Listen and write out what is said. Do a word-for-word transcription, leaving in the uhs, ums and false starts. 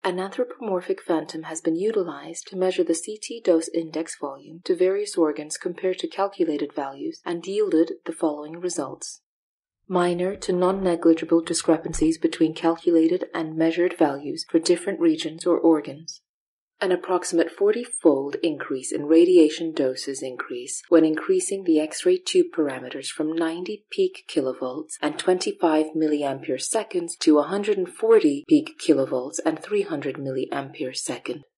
An anthropomorphic phantom has been utilized to measure the C T dose index volume to various organs compared to calculated values and yielded the following results. Minor to non-negligible discrepancies between calculated and measured values for different regions or organs. An approximate forty-fold increase in radiation doses increase when increasing the X-ray tube parameters from ninety peak kilovolts and twenty-five milliampere seconds to one hundred forty peak kilovolts and three hundred milliampere second.